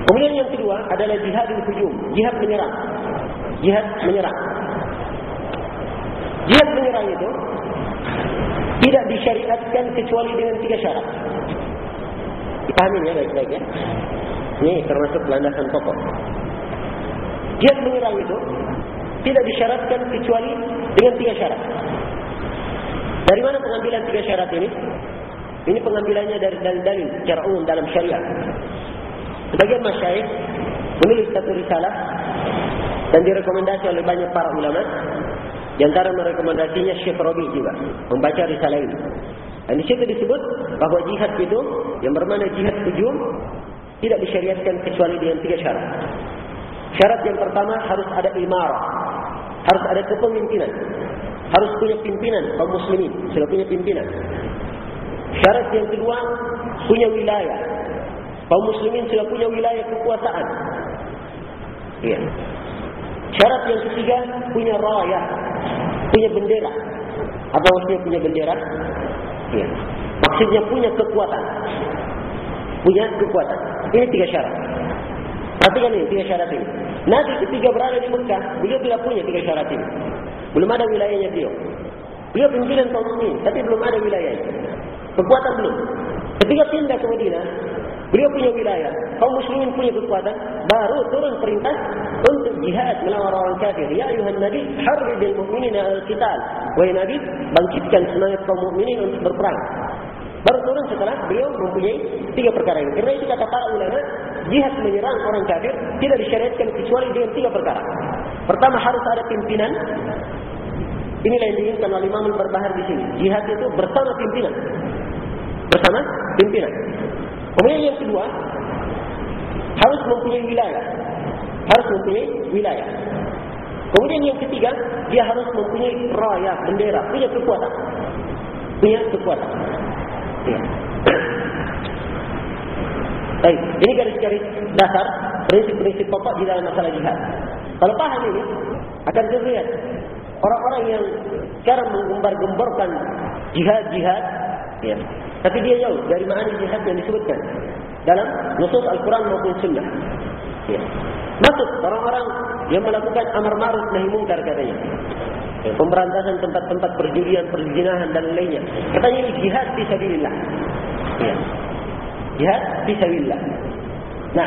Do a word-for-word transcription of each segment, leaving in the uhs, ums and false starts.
Kemudian yang kedua adalah jihadul hujum, jihad menyerang. Jihad menyerang. Jihad menyerang itu tidak disyariatkan kecuali dengan tiga syarat. Dipahami ya baik-baik ya. Ini termasuk landasan pokok. Jihad menyerang itu tidak disyaratkan kecuali dengan tiga syarat. Dari mana pengambilan tiga syarat ini? Ini pengambilannya dari dalil-dalil secara umum dalam syariat. Sebagian masyayikh menulis satu risalah dan direkomendasi oleh banyak para ulama. Di antara merekomendasinya Syekh Rabi' juga membaca risalah ini. Dan di situ disebut bahawa jihad itu yang bermakna jihad hujum tidak disyariatkan kecuali dengan tiga syarat. Syarat yang pertama harus ada imarah, harus ada kepemimpinan, harus punya pimpinan kaum muslimin, sudah punya pimpinan. Syarat yang kedua punya wilayah, kaum muslimin sudah punya wilayah kekuasaan. Iya. Syarat yang ketiga punya raya, punya bendera. Apa maksudnya punya bendera? Iya. Maksudnya punya kekuatan. Punya kekuatan. Ini tiga syarat. Perhatikan ini tiga syarat ini. Nabi ketika berada di Mekah, beliau tidak punya tiga syarat ini. Belum ada wilayahnya beliau. Beliau pimpinan kaum muslimin, tapi belum ada wilayahnya. Kekuatan belum. Ketika pindah ke Madinah, beliau punya wilayah, kaum muslimin punya kekuatan, baru turun perintah untuk jihad melawan orang kafir. Ya ayuhan nabi, harridil mu'minina al-qital. Wahai nabi, bangkitkan semangat kaum mukminin untuk berperang. Baru turun setelah beliau mempunyai tiga perkara ini. Karena itu kata para ulama, jihad menyerang orang kafir tidak disyariatkan kecuali dengan tiga perkara. Pertama harus ada pimpinan. Inilah yang diinginkan oleh Imam Al-Barbahari di sini. Jihad itu bersama pimpinan. Bersama pimpinan. Kemudian yang kedua, harus mempunyai wilayah. Harus mempunyai wilayah. Kemudian yang ketiga, dia harus mempunyai raya, bendera, punya kekuatan. Punya kekuatan. Ya. Baik, ini garis-garis dasar, prinsip-prinsip pokok di dalam masalah jihad. Kalau paham ini, akan terlihat orang-orang yang sekarang menggembar-gemborkan jihad-jihad, ya, tapi dia jauh dari makna jihad yang disebutkan dalam nusus Al-Quran maupun Sunnah. Ya. Maksud orang-orang yang melakukan amar ma'ruf nahi munkar katanya, ya, pemberantasan tempat-tempat perjudian, perzinahan dan lainnya. Katanya ini jihad fisabilillah. Ya. Jihad fisabilillah. Nah,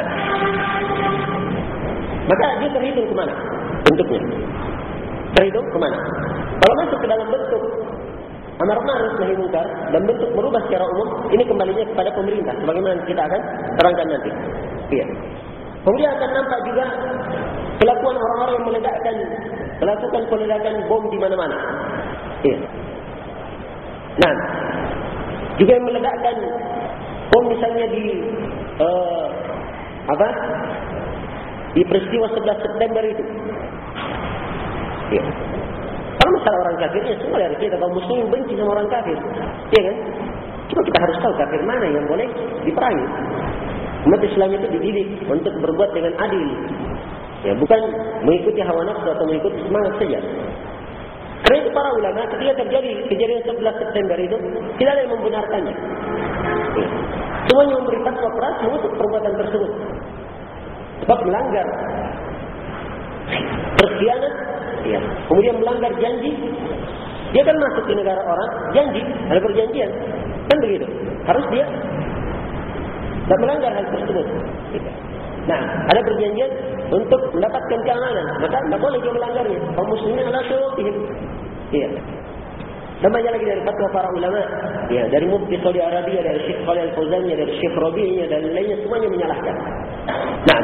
maka dia terhitung kemana bentuknya? Terhitung kemana? Kalau masuk ke dalam bentuk amar ma'ruf nahi munkar dan bentuk merubah secara umum, ini kembalinya kepada pemerintah, sebagaimana kita akan terangkan nanti. Iya. Kemudian akan nampak juga kelakuan orang-orang yang meledakkan, melakukan peledakan bom di mana-mana. Iya. Nah, juga yang meledakkan bom misalnya di uh, apa? Di peristiwa sebelas September itu. Iya. Kalau masalah orang kafir, ya semua dari kita kaum muslimin benci sama orang kafir, iya kan? Cuma kita harus tahu kafir mana yang boleh diperangi. Umat Islam itu dididik untuk berbuat dengan adil, ya, bukan mengikuti hawa nafsu atau mengikuti semangat saja. Karena itu para ulama ketika terjadi kejadian sebelas September itu tidak ada yang membenarkannya. Ya. Semuanya memberi fatwa keras mengutuk perbuatan tersebut, sebab melanggar, berkhianat. Ya. Kemudian melanggar janji. Dia kan masuk ke negara orang, janji, ada perjanjian, kan begitu. Harus dia tak melanggar hal tersebut. Nah, ada perjanjian untuk mendapatkan keamanan, maka tidak boleh dia melanggarnya. Kaum muslimin ala syurutihim. Iya. Dan banyak lagi dari fatwa para ulama, ya, dari Mufti Saudi Arabia, dari Syekh Shalih Al-Fauzan, dari Syekh Rabi'nya dan lainnya, semuanya menyalahkan. Nah,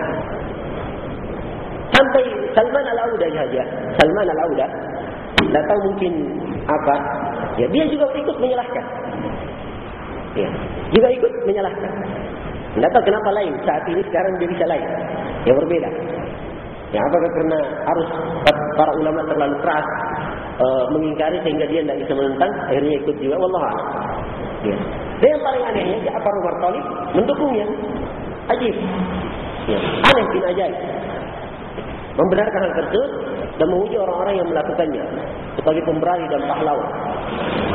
sampai Salman Al-Auda saja, Salman Al-Auda, tidak tahu mungkin apa, ya, dia juga ikut menyalahkan, ya, juga ikut menyalahkan. Tidak tahu kenapa lain saat ini, sekarang dia bisa lain, yang berbeda. Ya, apakah karena harus para ulama terlalu keras e, mengingkari sehingga dia tidak bisa menentang, akhirnya ikut juga. Wallahu a'lam. Ya. Dan yang paling anehnya, Ja'far Umar Thalib mendukungnya, ajib, ya, aneh bin ajaib. Membenarkan hal tersebut dan memuji orang-orang yang melakukannya sebagai pemberani dan pahlawan.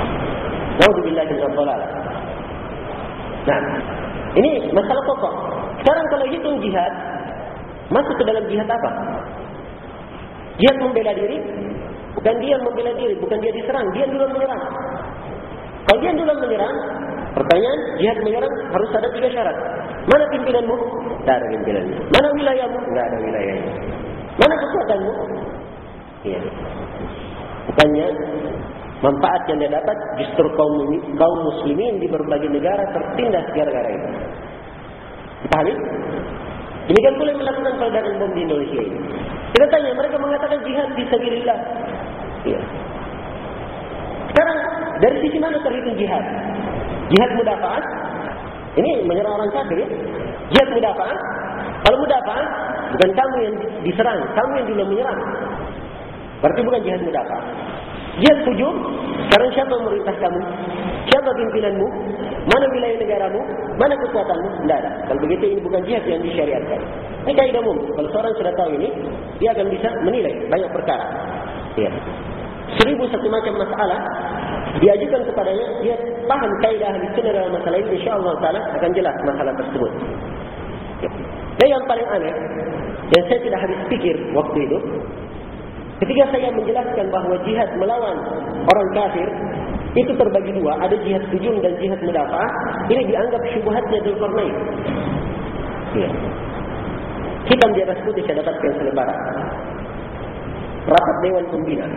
Nauzubillahi min dzalik. Nah, ini masalah pokok. Sekarang kalau hitung jihad, masuk ke dalam jihad apa? Jihad membela diri, bukan dia membela diri, bukan dia diserang, dia duluan menyerang. Kalau dia duluan menyerang, pertanyaan, jihad menyerang harus ada tiga syarat. Mana pimpinanmu? Tak ada pimpinanmu. Mana wilayahmu? Tidak ada wilayahnya. Mana kekuatanmu? Iya. Bukannya manfaat yang dia dapat justru kaum kaum muslimin di berbagai negara tertindas gara-gara itu. Pahami? Demikian pula melakukan peledakan bom di Indonesia ini. Kita tanya, mereka mengatakan jihad fisabilillah. Iya. Sekarang dari sisi mana terhitung jihad? Jihad mudafa'ah? Ini menyerang orang kafir ya? Jihad mudafa'ah? Kalau mudafa'ah, bukan kamu yang diserang, kamu yang dulu menyerang. Berarti bukan jihad mudafa'ah. Jihad hujum, sekarang siapa yang memerintah kamu? Siapa pimpinanmu? Mana wilayah negaramu? Mana kekuatanmu? Tidak ada. Kalau begitu ini bukan jihad yang disyariatkan. Ini kaidah umum. Kalau seorang sudah tahu ini, dia akan bisa menilai banyak perkara. Ya. Seribu satu macam masalah diajukan kepadanya, dia paham kaidah ahli sunnah dalam masalah ini, insyaAllah ta'ala akan jelas masalah tersebut. Ya. Dan yang paling aneh, yang saya tidak habis pikir waktu itu, ketika saya menjelaskan bahawa jihad melawan orang kafir itu terbagi dua, ada jihad hujum dan jihad mudafa'ah, ini dianggap syubhatnya Dzulqarnain. Ya. Hitam di atas putih saya dapatkan selebaran. Rapat Dewan Pembina.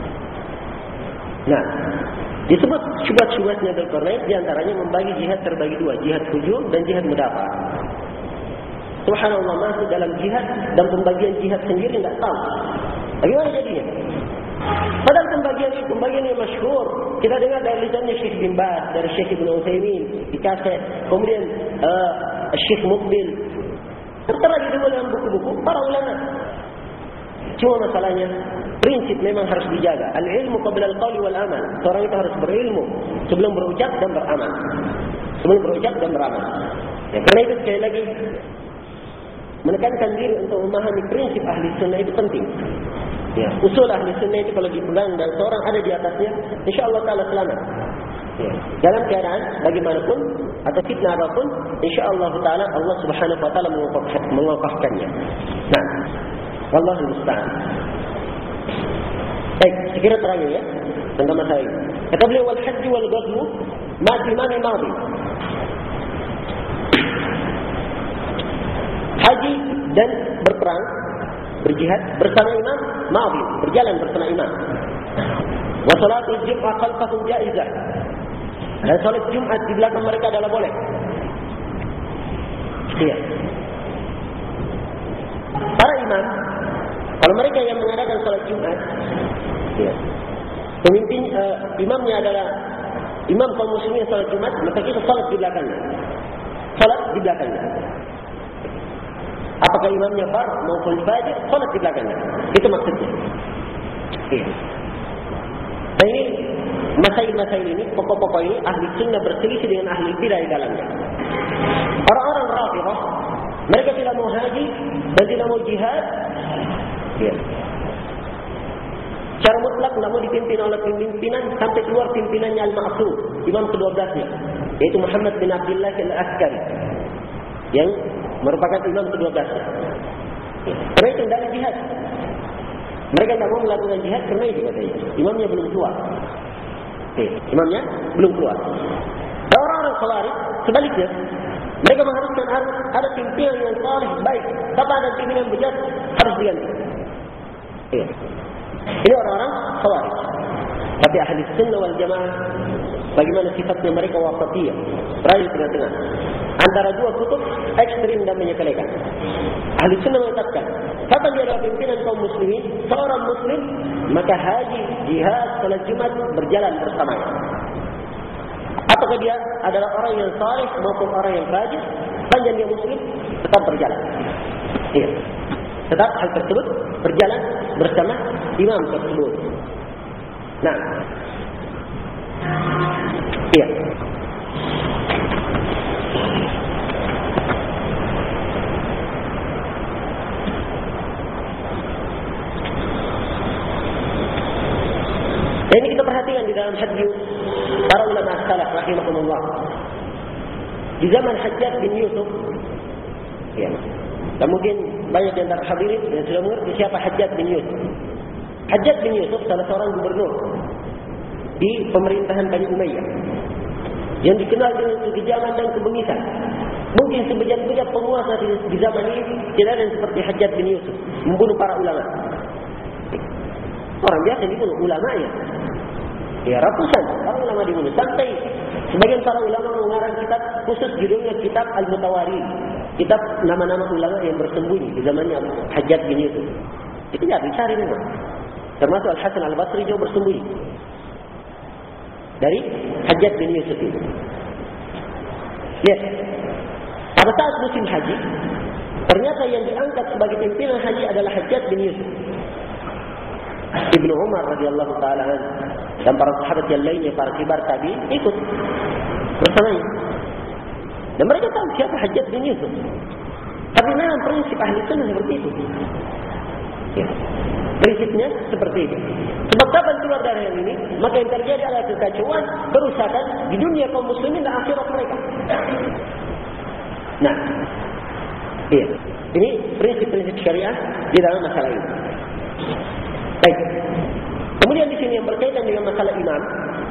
Nah, disebut syubhat-syubhatnya Dzulqarnain, diantaranya membagi jihad terbagi dua, jihad hujum dan jihad mudafa'ah. Subhanallah, masuk dalam jihad dan pembagian jihad sendiri tidak tahu. Bagaimana jadinya? Padahal pembagian ini, pembagian yang masyhur. Kita dengar dari lisannya Syekh bin Baz, dari Syekh Ibn Utsaimin, di kaset. Kemudian uh, Syekh Muqbil. Tertera di dalam buku-buku para ulama. Cuma masalahnya, prinsip memang harus dijaga. Al-ilmu qabla al-qawli wal-amal. Seorang itu harus berilmu sebelum berucap dan beramal. Sebelum berucap dan beramal. Ya, karena itu sekali lagi, menekankan diri untuk memahami prinsip ahli sunnah itu penting. Ya, usul ahli sunnah itu kalau dipegang dan seorang ada di atasnya, insyaAllah ta'ala selamat. Ya, dalam keadaan bagaimanapun atau fitnah apapun, insyaAllah ta'ala Allah subhanahu wa ta'ala mengokafkannya. Nah, Wallahul musta'an. Baik, sekiranya terakhir ya tentang masalah ini. Kata beliau, wal hajj wal ghazwu ma'timani madhi. Haji dan berperang, berjihad bersama imam, madhi, berjalan bersama imam. Wa salatul jum'ah khalfahum jaizah. Dan salat Jumat di belakang mereka adalah boleh. Iya. Para imam, kalau mereka yang mengadakan salat Jumat, iya, pemimpin uh, imamnya adalah imam kaum muslimin salat Jumat, maka kita salat di belakangnya. Salat di belakangnya. Apakah imamnya bar maupun fajir, salat di belakangnya. Itu maksudnya. Iya. Nah ini masail-masail ini, pokok-pokok ini ahli sunnah berselisih dengan ahli bidah di dalamnya. Orang-orang Rafidhah, mereka tidak mau haji dan tidak mau jihad. Ya. Secara mutlak tidak mau dipimpin oleh pimpinan sampai keluar pimpinannya Al-Ma'sum, imam kedua belasnya, yaitu Muhammad bin Abdullah Al-Askari, yang merupakan imam kedua belasnya. Ya. Karena itu tidak ada jihad. Mereka tidak mau melakukan jihad karena itu katanya. Imamnya belum keluar. Oke, imamnya belum keluar. Dan orang-orang Khawarij sebaliknya, mereka mengharuskan harus ada pimpinan yang saleh, baik. Tanpa ada pimpinan bejat harus diganti. Iya. Ini orang-orang Khawarij. Tapi ahli sunnah wal jamaah, bagaimana sifatnya mereka wasatiyah, berada di tengah-tengah antara dua kutub ekstrim dan menyepelekan. Ahli sunnah menetapkan, kapan dia adalah pimpinan kaum muslimin, seorang muslim, maka haji, jihad, salat Jumat berjalan bersamanya. Apakah dia adalah orang yang saleh maupun orang yang fajir, panjang dia muslim, tetap berjalan. Iya. Tetap hal tersebut berjalan bersama imam tersebut. Nah, iya. Dan ini kita perhatikan di dalam hadis para ulama salaf rahimahumullah. Di zaman Hajjaj bin Yusuf, Ya. Dan mungkin banyak di antara hadirin yang sudah mengerti siapa Hajjaj bin Yusuf. Hajjaj bin Yusuf salah seorang gubernur di pemerintahan Bani Umayyah yang dikenal dengan kekejaman dan kebengisan. Mungkin sebejat-bejat penguasa di, di zaman ini tidak ada yang seperti Hajjaj bin Yusuf, membunuh para ulama. Orang biasa dibunuh, ulamanya ya ratusan para ulama dibunuh. Sampai sebagian para ulama mengarang kitab khusus judulnya kitab Al-Mutawarid, kitab nama-nama ulama yang bersembunyi di zamannya Hajjaj bin Yusuf. Itu tidak dicari memang. Termasuk Al-Hasan Al-Basri juga bersembunyi dari Hajjaj bin Yusuf itu. Lihat, pada saat musim haji, ternyata yang diangkat sebagai pimpinan haji adalah Hajjaj bin Yusuf. Ibnu Umar radhiyallahu taala dan para sahabat yang lainnya, para kibar tabi'in ikut bersamanya. Dan mereka tahu siapa Hajjaj bin Yusuf. Tapi memang prinsip ahli sunnah seperti itu. Ya. Prinsipnya seperti itu. Sebab kapan keluar dari yang ini, maka yang terjadi adalah kekacauan, kerusakan di dunia kaum muslimin dan akhirat mereka. Nah, iya. Ini prinsip-prinsip syariah di dalam masalah ini. Baik. Kemudian di sini yang berkaitan dengan masalah imam,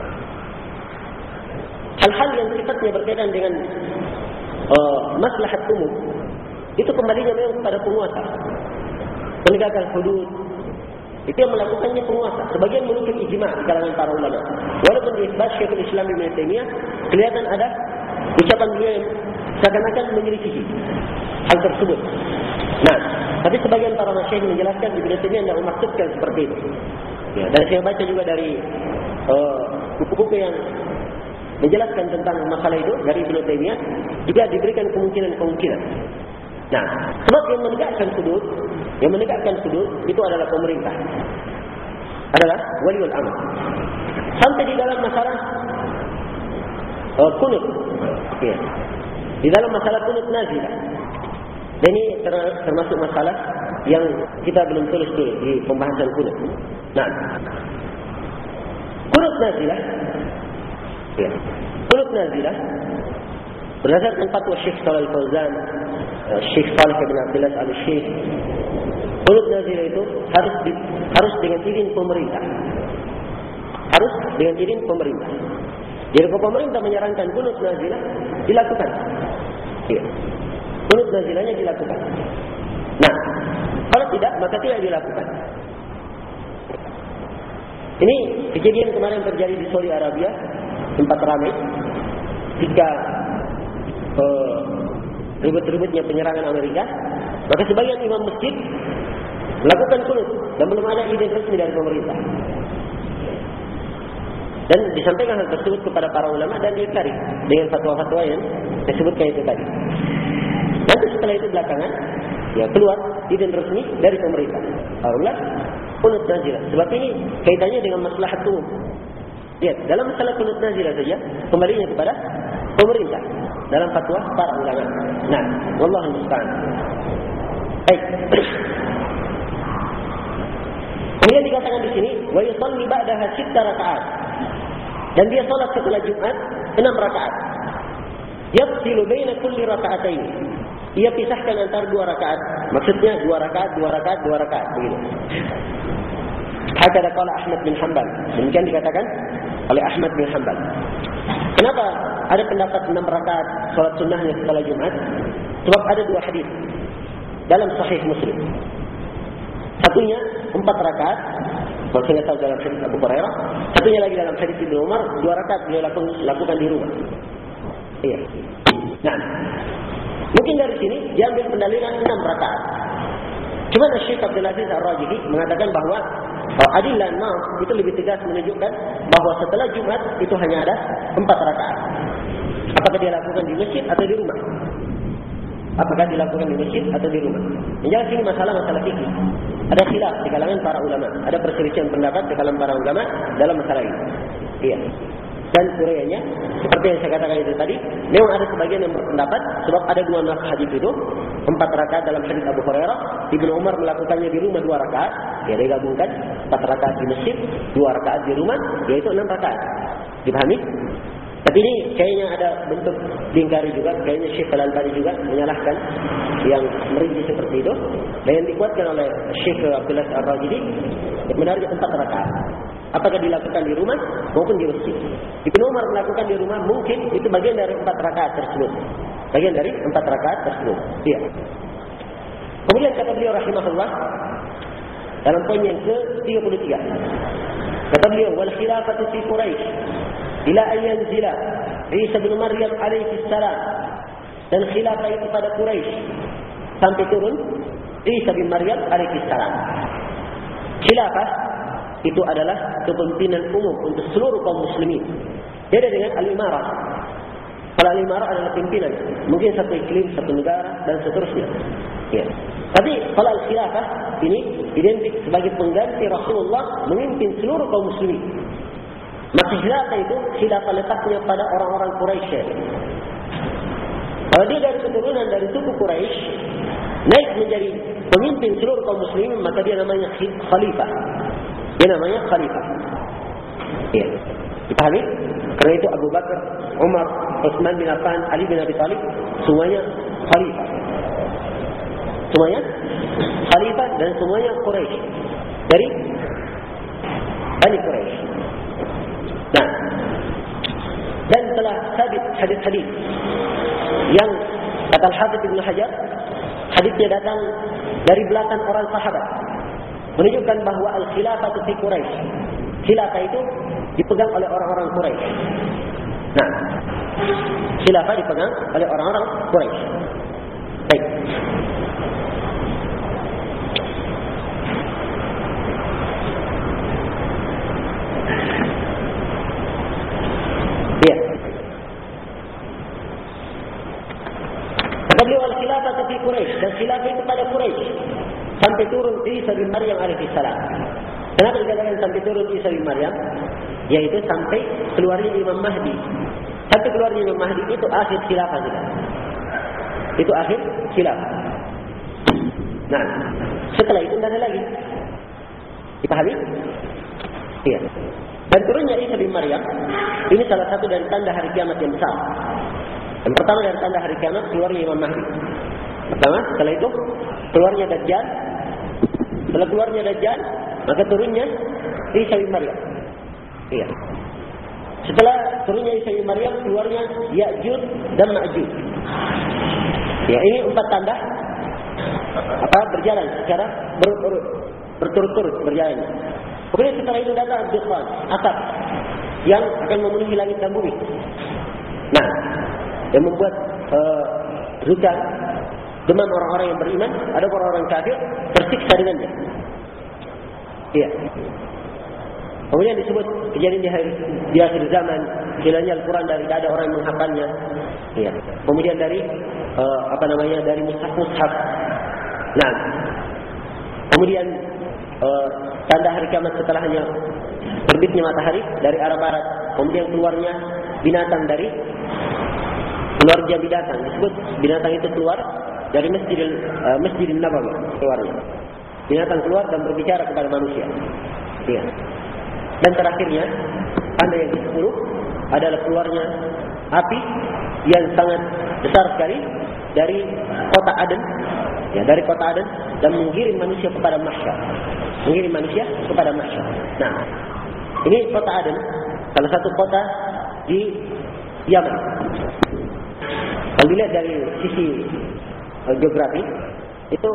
hal-hal yang sifatnya berkaitan dengan uh, maslahat umum, itu kembalinya memang kepada penguasa. Penegakan hudud, itu yang melakukannya penguasa. Sebagian menukil ijma' di kalangan para ulama. Walaupun di isbat Syekhul Islam Ibnu Taimiyah kelihatan ada ucapan beliau yang seakan-akan menyelisihi hal tersebut. Nah, tapi sebagian para masyayikh menjelaskan Ibnu Taimiyah tidak memaksudkan seperti itu. Ya, dan saya baca juga dari buku-buku uh, yang menjelaskan tentang masalah itu dari Ibnu Taimiyah juga diberikan kemungkinan-kemungkinan. Nah, sebab yang menegakkan hudud, yang menegakkan hudud itu adalah pemerintah, adalah waliul amr. Sampai di dalam masalah uh, kunut, ya, di dalam masalah kunut nazilah. Dan ini termasuk masalah yang kita belum tulis dulu di pembahasan kunut. Nah, kunut nazilah, ya, kunut nazilah berdasarkan fatwa Syekh Shalih Al-Fauzan, Syekh Saleh bin Abdullah Al-Syekh, kunut nazilah itu harus di, harus dengan izin pemerintah. Harus dengan izin pemerintah. Jadi kalau pemerintah menyarankan kunut nazilah, dilakukan. Ya. Kunut nazilahnya dilakukan. Nah, kalau tidak, maka tidak dilakukan. Ini kejadian kemarin terjadi di Saudi Arabia, tempat ramai, ketika uh, ribut-ributnya penyerangan Amerika, maka sebagian imam masjid melakukan kunut dan belum ada izin resmi dari pemerintah. Dan disampaikan hal tersebut kepada para ulama dan diikari dengan fatwa-fatwa yang disebutkan itu tadi. Nanti setelah itu belakangan, ya keluar izin resmi dari pemerintah. Barulah kunut nazilah. Sebab ini kaitannya dengan maslahat umum. Lihat, dalam masalah kunut nazilah saja, kembalinya kepada pemerintah dalam fatwa para ulama. Nah, wallahu musta'an. Baik. Kemudian dikatakan di sini, wa yusalli ba'daha sitta rakaat. Dan dia salat setelah Jumat enam rakaat. Yafsilu baina kulli raka'atayn. Ia pisahkan antara dua rakaat. Maksudnya dua rakaat, dua rakaat, dua rakaat begitu. Hakada qala Ahmad bin Hanbal. Demikian dikatakan oleh Ahmad bin Hanbal. Kenapa ada pendapat enam rakaat salat sunnahnya setelah Jumat? Sebab ada dua hadis dalam Sahih Muslim. Satunya empat rakaat, kalau saya tahu dalam hadis Abu Hurairah. Satunya lagi dalam hadis Ibnu Umar, dua rakaat beliau lakukan di rumah. Iya. Nah, mungkin dari sini diambil pendalilan enam rakaat. Cuma Syekh Abdul Aziz Ar-Rajihi mengatakan bahawa adillah nas itu lebih tegas menunjukkan bahawa setelah Jumat itu hanya ada empat rakaat. Apakah dia lakukan di masjid atau di rumah? Apakah dilakukan di masjid atau di rumah? Yang jelas ini masalah-masalah fikih. Ada khilaf di kalangan para ulama, ada perselisihan pendapat di kalangan para ulama dalam masalah ini. Iya. Dan uraiannya seperti yang saya katakan itu tadi, memang ada sebagian yang berpendapat sebab ada dua nas hadis itu, empat rakaat dalam hadis Abu Hurairah, Ibnu Umar melakukannya di rumah dua rakaat, dia digabungkan empat rakaat di masjid, dua rakaat di rumah, yaitu enam rakaat. Dipahami? Tapi ini kayaknya ada bentuk diingkari juga. Kayaknya Syekh Al-Albani juga menyalahkan yang merinci seperti itu. Dan yang dikuatkan oleh Syekh Abdullah Ar-Rajidi, benarnya empat rakaat. Apakah dilakukan di rumah maupun di masjid. Ibnu Umar melakukan di rumah, mungkin itu bagian dari empat rakaat tersebut. Bagian dari empat rakaat tersebut. Iya. Kemudian kata beliau rahimahullah dalam poin yang ke tiga puluh tiga. Kata beliau, wal khilafatu fi Quraisy ila an yanzila Isa bin Maryam alaihi salam. Dan khilafah itu pada Quraisy sampai turun Isa bin Maryam alaihi salam. Khilafah itu adalah kepemimpinan umum untuk seluruh kaum muslimin. Beda dengan al-imarah. Kalau al-imarah adalah pimpinan, mungkin satu iklim, satu negara dan seterusnya. Ya. Tapi kalau al-khilafah ini identik sebagai pengganti Rasulullah memimpin seluruh kaum muslimin. Maka khilafah itu khilafah letaknya pada orang-orang Quraisy. Kalau dia dari keturunan dari suku Quraisy naik menjadi pemimpin seluruh kaum muslimin, maka dia namanya khalifah. Dia namanya khalifah. Ya. Dipahami? Karena itu Abu Bakar, Umar, Utsman bin Affan, Ali bin Abi Thalib semuanya khalifah. Semuanya khalifah dan semuanya Quraisy. Dari Bani Quraisy. Nah, dan telah sabit hadis-hadis yang kata Al-Hafidz Ibnu Hajar, hadisnya datang dari belakang orang sahabat, menunjukkan bahawa al-khilafah fi Quraisy. Khilafah itu dipegang oleh orang-orang Quraisy. Nah, khilafah dipegang oleh orang-orang Quraisy. Baik. Ya. Kata beliau al-khilafah fi Quraisy, dan khilafah itu pada Quraisy sampai turun Isa bin Maryam alaihi salam. Kenapa dikatakan sampai turun Isa bin Maryam? Yaitu sampai keluarnya Imam Mahdi. Sampai keluarnya Imam Mahdi itu akhir khilafah kita. Itu akhir khilafah. Nah, setelah itu tidak ada lagi. Dipahami? Iya. Dan turunnya Isa bin Maryam ini salah satu dari tanda hari kiamat yang besar. Yang pertama dari tanda hari kiamat keluarnya Imam Mahdi. Pertama, setelah itu keluarnya Dajjal. Setelah keluarnya Dajjal, maka turunnya Isa bin Maryam. Iya. Setelah turunnya Isa bin Maryam, keluarnya Ya'juj dan Ma'juj. Ya, ini empat tanda apa berjalan secara berturut-turut, berturut-turut berjalan. Kemudian setelah itu datang Dukhan, asap yang akan memenuhi langit dan bumi. Nah, yang membuat uh, zuka demam orang-orang yang beriman, ada orang-orang kafir tersiksa dengannya. Iya. Kemudian disebut kejadian di akhir, di akhir zaman, hilangnya Al-Quran dari tidak ada orang yang menghafalnya. Iya. Kemudian dari uh, apa namanya dari mushaf-mushaf. Nah, kemudian uh, tanda hari kiamat setelahnya terbitnya matahari dari arah barat. Kemudian keluarnya binatang dari keluarnya binatang. Disebut binatang itu keluar dari Masjidil uh, Masjidil Nabawi keluarnya. Binatang keluar dan berbicara kepada manusia. Iya. Dan terakhirnya, tanda yang kesepuluh adalah keluarnya api yang sangat besar sekali dari kota Aden, ya dari kota Aden, dan mengirim manusia kepada mahsyar, mengirim manusia kepada mahsyar. Nah, ini kota Aden, salah satu kota di Yaman. Kalau dilihat dari sisi uh, geografi, itu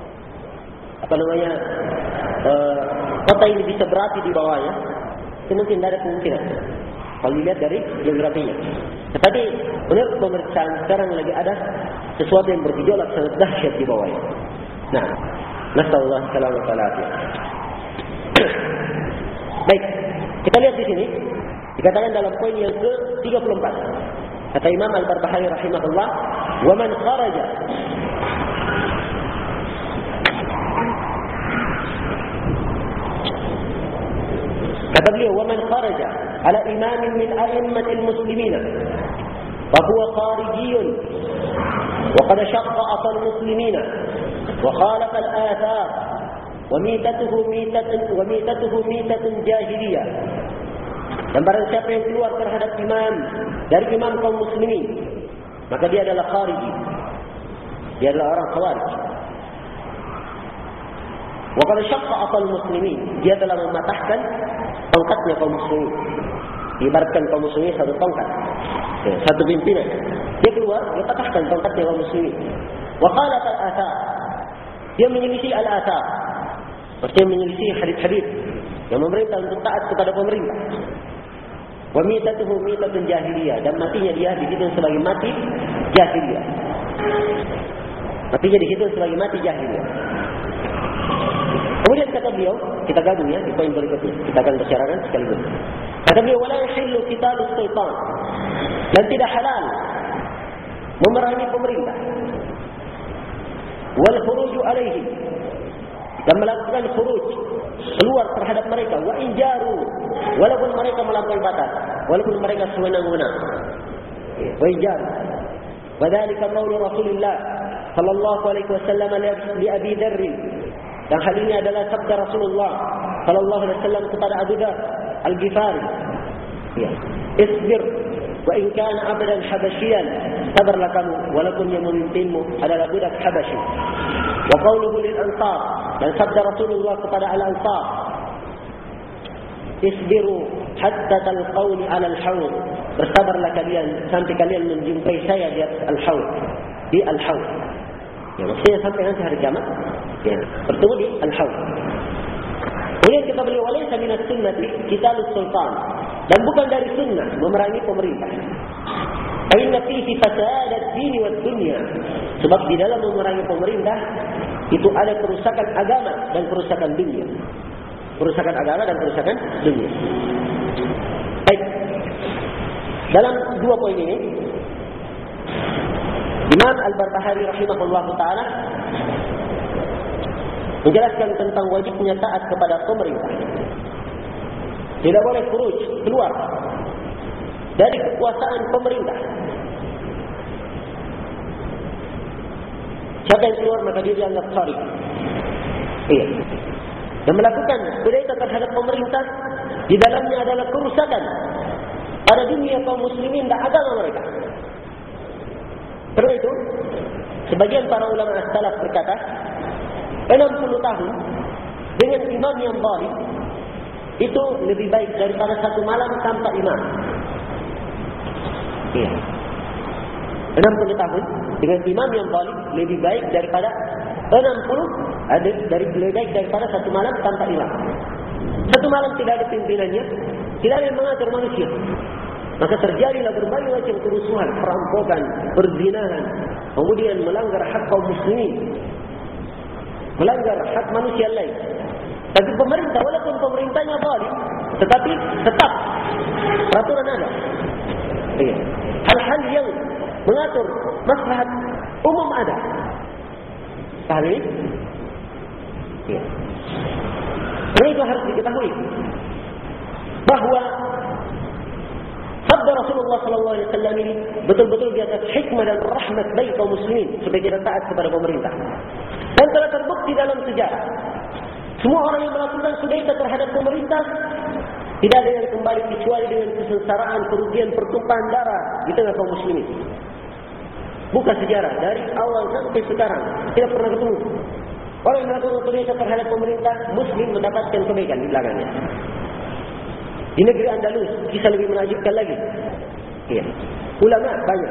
apa namanya? Uh, kota ini bisa berapi di bawahnya, itu mungkin tidak ada kemungkinan kalau dilihat dari geografinya. Tetapi menurut pemeriksaan sekarang lagi ada sesuatu yang bergejolak sangat dahsyat di bawahnya. Nah, nasallahu alaihi wasallam. Baik, kita lihat di sini dikatakan dalam poin yang ke tiga puluh empat. Kata Imam Al-Barbahari rahimahullah, "Wa man kharaja" Kata beliau, "Waman kharaja ala imamin min a'immatil muslimin fa huwa kharijiyun wa qad shaqqa asal muslimin wa khalafa al-athar wa mitatuhu mitatun wa mitatuhu mitatun jahiliyah Dan barang siapa yang keluar terhadap imam dari imam kaum muslimin, maka dia adalah khariji. Dia adalah orang khawarij. Wa qad syaqqa asal muslimin, dia telah mematahkan tongkatnya kaum muslimin. Ibaratkan kaum muslimin satu tongkat, ya, satu pimpinan. Dia keluar, dia patahkan tongkatnya kaum muslimin. Wa qalat al-athar, dia menyelisih al-athar, maksudnya menyelisih hadis-hadis yang memerintah untuk taat kepada pemerintah. Wa mitatuhu mitatun jahiliyah, dan matinya dia dihitung sebagai mati jahiliyah. Matinya dihitung sebagai mati jahiliyah. Kemudian kata beliau, kita gabung ya di poin berikutnya, kita akan bicarakan sekaligus. Kata beliau, wala yahillu qitalus sultan, dan tidak halal memerangi pemerintah, wal khuruju alaihi, dan melakukan khuruj, keluar terhadap mereka, wa injaru, walaupun mereka melampaui batas, walaupun mereka sewenang-wenang. Wa injaru. Wa dzalika qaulu Rasulullah sallallahu alaihi wasallam li Abi Dzar. Dan hal ini adalah sabda Rasulullah sallallahu alaihi wasallam kepada Abu Dzar Al-Ghifari. Ya. Isbir wa in kana abdan habasyian, sabarlah kamu walaupun yang memimpinmu adalah budak Habasyi. Wa qauluhu lil ansar, dan sabda Rasulullah kepada al-ansar, isbiru hatta talqawni 'ala al-haud, bersabarlah kalian sampai kalian menjumpai saya di atas al-haud, di al-haud. Ya, maksudnya sampai nanti hari kiamat, ya, bertemu di al-haud. Kemudian kita beliau, walaysa minas sunnati qitalus sultan, dan bukan dari sunnah memerangi pemerintah. Inna fihi fasadat dini wad dunya, sebab di dalam memerangi pemerintah itu ada kerusakan agama dan kerusakan dunia. Kerusakan agama dan kerusakan dunia. Baik. Dalam dua poin ini, Imam Al-Barbahari rahimahullahu taala menjelaskan tentang wajibnya taat kepada pemerintah. Tidak boleh khuruj, keluar dari kekuasaan pemerintah. Siapa yang keluar maka dia dianggap kharij. Iya. Dan melakukan kudeta terhadap pemerintah, di dalamnya adalah kerusakan pada dunia kaum muslimin dan agama mereka. Karena itu, sebagian para ulama as-salaf berkata, enam puluh tahun dengan imam yang zalim itu lebih baik daripada satu malam tanpa imam. Iya. enam puluh tahun dengan imam yang zalim lebih baik daripada enam puluh ada dari lebih baik daripada satu malam tanpa imam. Satu malam tidak ada pimpinannya, tidak ada yang mengatur manusia, maka terjadilah berbagai macam kerusuhan, perampokan, perzinahan, kemudian melanggar hak kaum muslimin, melanggar hak manusia lain. Tapi pemerintah, walaupun pemerintahnya zalim, tetapi tetap peraturan ada. Iya. Hal-hal yang mengatur maslahat umum ada. Paham ini? Iya. Karena itu harus diketahui bahawa sabda Rasulullah sallallahu alaihi wasallam ini betul-betul di atas hikmah dan rahmat bagi kaum muslimin supaya kita taat kepada pemerintah. Dan telah terbukti dalam sejarah, semua orang yang melakukan kudeta terhadap pemerintah tidak ada yang kembali kecuali dengan kesengsaraan, kerugian, pertumpahan darah di tengah kaum muslimin. Bukan sejarah dari awal sampai sekarang tidak pernah ketemu orang yang melakukan kudeta terhadap pemerintah muslim mendapatkan kebaikan di belakangnya. Di negeri Andalus kisah lebih menakjubkan lagi. Ya. Ulama banyak.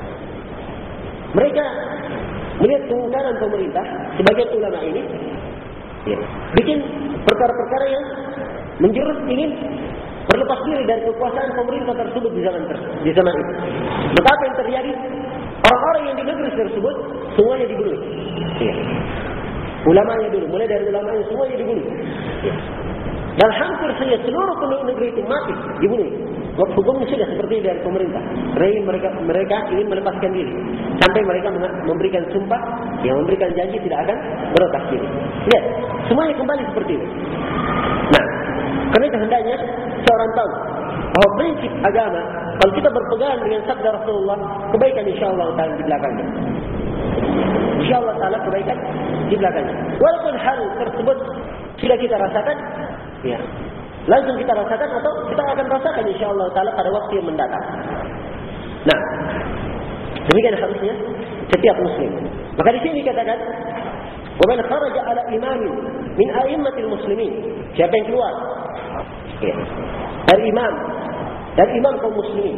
Mereka melihat kemungkaran pemerintah, sebagian ulama ini ya, bikin perkara-perkara yang menjurus ingin berlepas diri dari kekuasaan pemerintah tersebut di zaman di zaman itu. Betapa yang terjadi? Orang-orang yang di negeri tersebut semuanya dibunuh. Ya. Ulamanya dulu, mulai dari ulamanya semuanya dibunuh. Ya. Dan hampir saja seluruh penduduk negeri itu mati, dibunuh. Waktu hukumnya sudah seperti dari pemerintah. Mereka mereka ingin melepaskan diri sampai mereka memberikan sumpah yang memberikan janji tidak akan berotak diri. Lihat, semuanya kembali seperti itu. Nah, karena itu hendaknya seorang tahu bahwa prinsip agama, kalau kita berpegang dengan sabda Rasulullah, kebaikan insyaAllah taala di belakangnya. InsyaAllah taala kebaikan di belakangnya. Walaupun hal tersebut sudah kita rasakan, ya, langsung kita rasakan atau kita akan rasakan insyaAllah ta'ala pada waktu yang mendatang. Nah, demikian harusnya setiap muslim. Maka di sini dikatakan, wa man kharaja ala imamin min a'immatil muslimin. Siapa yang keluar? Ya. Dari imam, dari imam kaum muslimin.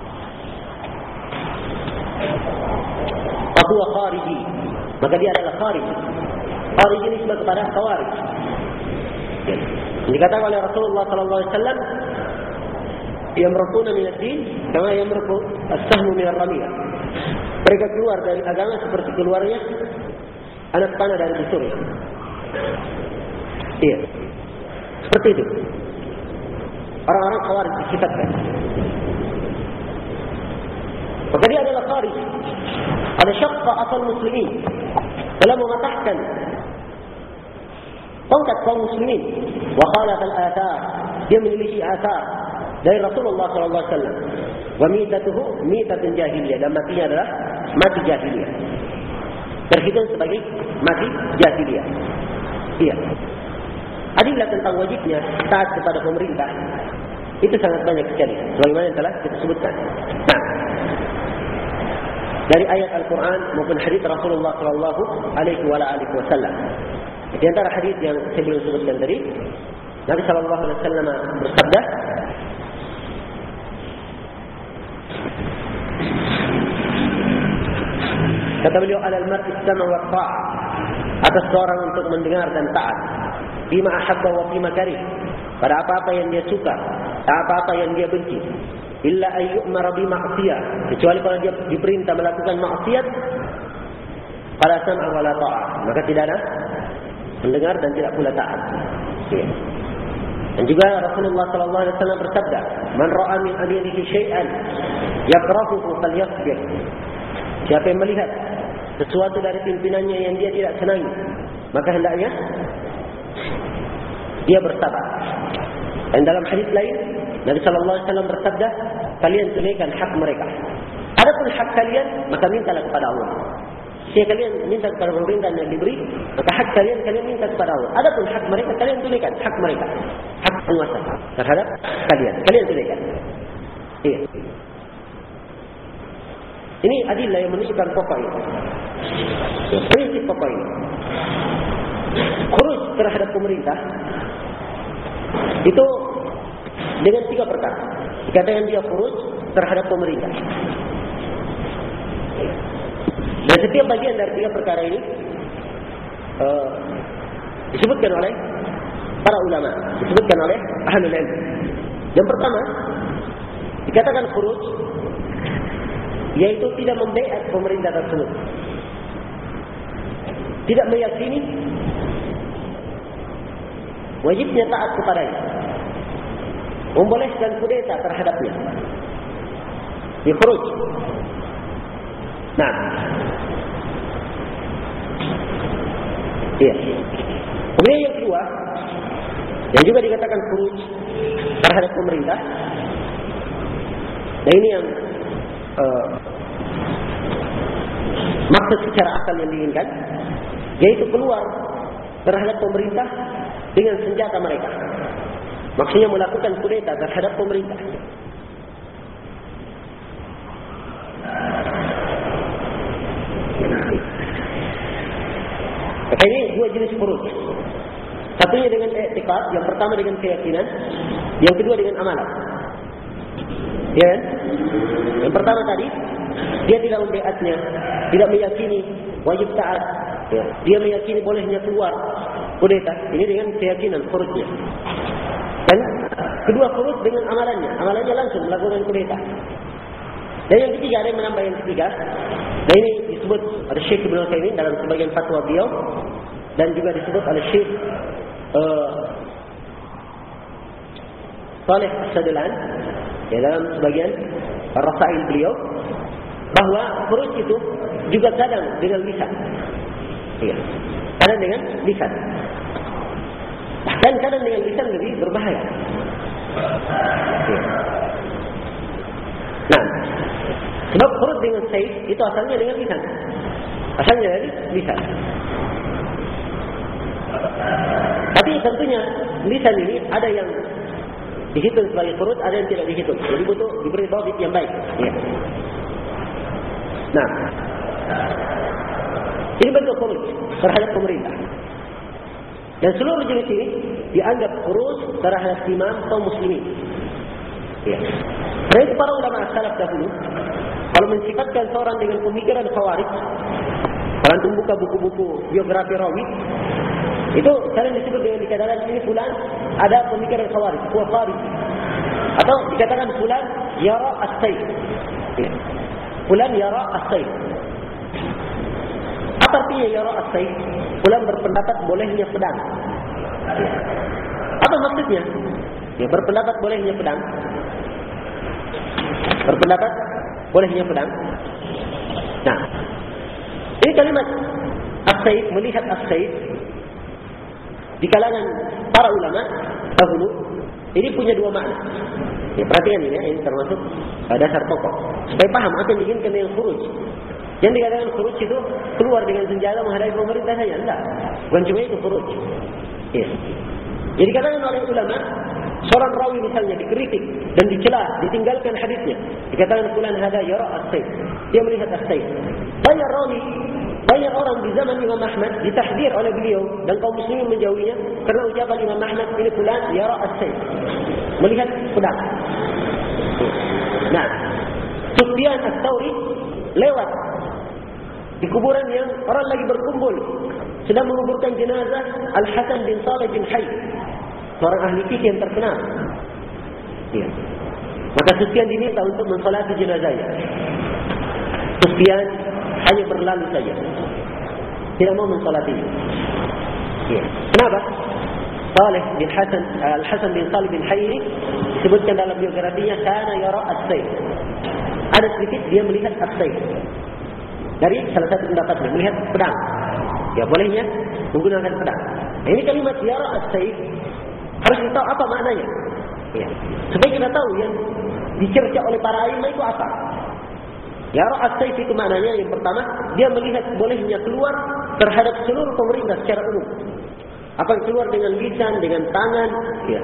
Fahuwa khariji. Maka dia adalah khariji. Khariji ini disebut kepada khawarij. Ya. Dikatakan oleh Rasulullah sallallahu alaihi wasallam, yamruquna min ad-din kama yamruqu as-sahmu min ar-ramiyah. Mereka keluar dari agama seperti keluarnya anak panah dari busur. Iya. Seperti itu. Orang-orang khawarij disifatkan. Maka dia adalah kharij. Ada syaqqa asal muslimin. Dalam mematahkan tongkat kaum muslimin. Wa khalaf al-athar. Dia menyelisih athar dari Rasulullah sallallahu alaihi wasallam. Wa mitatuhu mitatun jahiliyah. Dan matinya adalah mati jahiliyah. Terhitung sebagai mati jahiliyah. Iya. Adillah tentang wajibnya taat kepada pemerintah itu sangat banyak sekali, sebagaimana yang telah kita sebutkan. Nah, dari ayat Al-Quran maupun hadis Rasulullah sallallahu alaihi wasallam. Di antara hadis yang saya belum sebutkan tadi, Nabi sallallahu alaihi wasallam bersabda, kata beliau, alal mar'i as-sam'u wa at-ta'ah, atas seorang untuk mendengar dan taat, bima ahabba wa bima karih, pada apa-apa yang dia suka, apa-apa yang dia benci, illa ayyu'mara bi ma'siyah, kecuali kalau dia diperintah melakukan maksiat, pada sam'a wa la ta'ah, maka tidak ada mendengar dan tidak pula taat. Ya. Dan juga Rasulullah sallallahu alaihi wasallam bersabda, man ra'a min amirihi syai'an yakrahuhu falyasbir. Siapa yang melihat sesuatu dari pimpinannya yang dia tidak senangi, maka hendaknya dia bersabar. Dan dalam hadis lain, Nabi sallallahu alaihi wasallam bersabda, kalian tunaikan hak mereka. Adapun hak kalian, maka mintalah kepada Allah. Jika kalian minta kepada pemerintah yang diberi, maka hak kalian kalian minta kepada Allah. Adapun hak mereka, kalian tunaikan hak mereka. Hak penguasa terhadap kalian, kalian tunaikan. Iya. Ini adillah yang menunjukkan pokok ini. Prinsip pokok ini. Khuruj terhadap pemerintah itu dengan tiga perkara. Dikatakan dia khuruj terhadap pemerintah. Dan setiap bagian dari tiga perkara ini uh, disebutkan oleh para ulama, disebutkan oleh ahlul ilm. Yang pertama, dikatakan khuruj, yaitu tidak membaiat pemerintah tersebut, tidak meyakini wajibnya taat kepadanya, membolehkan kudeta terhadapnya, dikhuruj. Nah, iya. Kemudian yang kedua, yang juga dikatakan khuruj terhadap pemerintah, dan ini yang uh, maksud secara akal yang diinginkan, yaitu keluar terhadap pemerintah dengan senjata mereka. Maksudnya melakukan kudeta terhadap pemerintah. Maka ini dua jenis khuruj. Satunya dengan i'tiqad, yang pertama dengan keyakinan, yang kedua dengan amalan. Ya kan? Yang pertama tadi, dia tidak membiatnya, tidak meyakini wajib taat. Ya. Dia meyakini bolehnya keluar kudeta. Ini dengan keyakinan khurujnya. Dan kedua khuruj dengan amalannya. Amalannya langsung melakukan kudeta. Dan yang ketiga, ada yang menambah yang ketiga. Dan ini disebut oleh Syekh Ibn Utsaimin dalam sebagian fatwa beliau, dan juga disebut oleh Syekh uh, Saleh As-Sadlan ya, dalam sebagian rasail beliau, bahawa khuruj itu juga kadang dengan lisan. Ya, kadang dengan lisan. Bahkan kadang dengan lisan lebih berbahaya. Ya. Nah, sebab khuruj dengan saif itu asalnya dengan lisan. Asalnya dari lisan. Tapi tentunya lisan ini ada yang dihitung sebagai khuruj, ada yang tidak dihitung. Jadi butuh diberi dhabit yang baik. Ya. Nah, ini bentuk khuruj terhadap pemerintah. Dan seluruh jenis ini dianggap khuruj terhadap imam kaum muslimin. Ya. Mereka para ulama salaf dahulu, kalau mensifatkan seorang dengan pemikiran khawarij, kalau antum buka buku-buku biografi rawi, itu sering disebut dengan dikatakan ini fulan ada pemikiran khawarij, huwa kharij. Atau dikatakan fulan yara as-sayf. Ya. Fulan yara as-sayf. Apa artinya yara as-sayf? Fulan berpendapat bolehnya pedang. Ya. Apa maksudnya? Ya, berpendapat bolehnya pedang. Berpendapat bolehnya pedang. Nah, ini kalimat as-sayf, melihat as-sayf di kalangan para ulama dahulu ini punya dua makna. Ya, perhatikan ini, ya, ini termasuk dasar pokok supaya paham apa yang diinginkan dengan khuruj. Yang dikatakan khuruj itu keluar dengan senjata menghadapi pemerintah saja, enggak. Bukan cuma itu khuruj. Ya. Jadi dikatakan oleh ulama, seorang rawi misalnya dikritik dan dicela, ditinggalkan hadisnya. Dikatakan fulan hada yara as-sayf. Dia melihat as-sayf. Banyak rawi, banyak orang di zaman Imam Ahmad ditahdir oleh beliau dan kaum muslimin menjauhinya karena ucapan Imam Ahmad ini fulan yara as-sayf. Melihat pedang. Nah, Sufyan ats-Tsauri lewat di kuburan yang orang lagi berkumpul sedang menguburkan jenazah Al-Hasan bin Salih bin Hayy, seorang ahli fikih yang terkenal. Ya. Maka Sufyan diminta untuk mensolati jenazahnya. Sufyan hanya berlalu saja, tidak mau mensolatinya. Ya. Kenapa? Salih bin Hasan, Al-Hasan bin Salih bin Hayy ini disebutkan dalam biografinya kana yara as-sayf. Ada sedikit dia melihat as-sayf. Dari salah satu pendapatnya melihat pedang. Ya, bolehnya menggunakan pedang. Nah, ini kalimat yara as-sayf harus kita tahu apa maknanya. Ya. Supaya kita tahu yang dicerca oleh para aimah itu apa. Yara as-sayf itu maknanya yang pertama, dia melihat bolehnya keluar terhadap seluruh pemerintah secara umum. Apa yang keluar dengan lisan, dengan tangan, ya.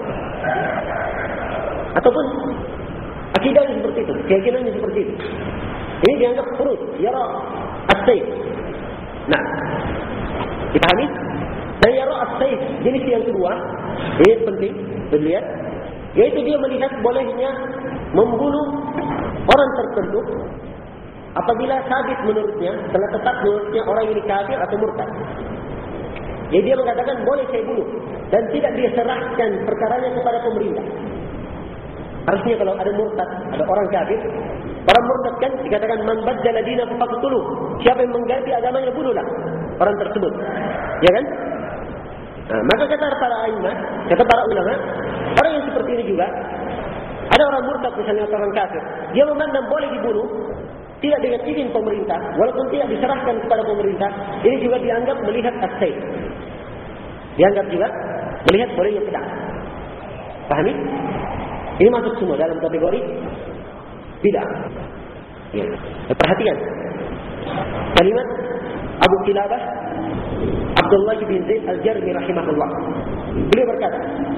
Ataupun akidahnya seperti itu, keyakinannya seperti itu. Ini dianggap khuruj, yara as-sayf. Nah, dipahami? Dan yara as-sayf jenis yang kedua, ini penting dilihat, yaitu dia melihat bolehnya membunuh orang tertentu apabila sabit menurutnya, telah tetap menurutnya orang ini kafir atau murtad. Jadi dia mengatakan boleh saya bunuh dan tidak dia serahkan perkaranya kepada pemerintah. Harusnya kalau ada murtad, ada orang kafir, orang murtad kan dikatakan man baddala dinahu faqtuluh. Siapa yang mengganti agamanya bunuhlah orang tersebut. Ya kan? Nah, maka kata para aimah, kata para ulama, orang yang seperti ini juga ada orang murtad misalnya orang kafir, dia memandang boleh dibunuh tidak dengan izin pemerintah, walaupun tidak diserahkan kepada pemerintah, ini juga dianggap melihat as-sayf. Dianggap juga melihat bolehnya pedang. Pahami? Ini masuk semua dalam kategori bid'ah. Ya. Perhatikan kalimat Abu Kilabah Abdullah bin Zaid Al-Jarmi rahimahullah. Beliau berkata,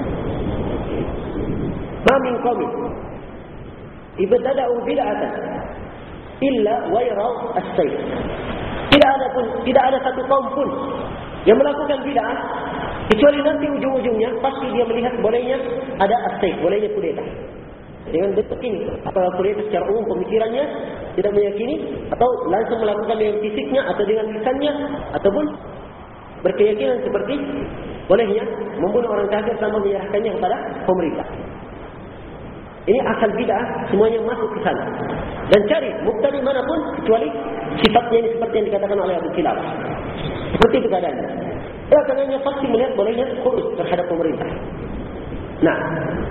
"Ma min qaumin ibtada'u bid'atan illa wa yara as-sayf." Tidak ada pun, tidak ada satu kaum pun yang melakukan bid'ah kecuali nanti ujung-ujungnya pasti dia melihat bolehnya ada as-sayf, bolehnya kudeta. Dengan bentuk ini, apakah kudeta secara umum pemikirannya tidak meyakini, atau langsung melakukan dengan fisiknya atau dengan lisannya, ataupun berkeyakinan seperti bolehnya membunuh orang kafir tanpa menyerahkannya kepada pemerintah. Ini asal bid'ah, semuanya masuk ke sana. Dan cari mubtadi manapun kecuali sifatnya ini seperti yang dikatakan oleh Abu Kilabah. Seperti itu keadaannya. Oleh karenanya pasti melihat bolehnya khuruj terhadap pemerintah. Nah,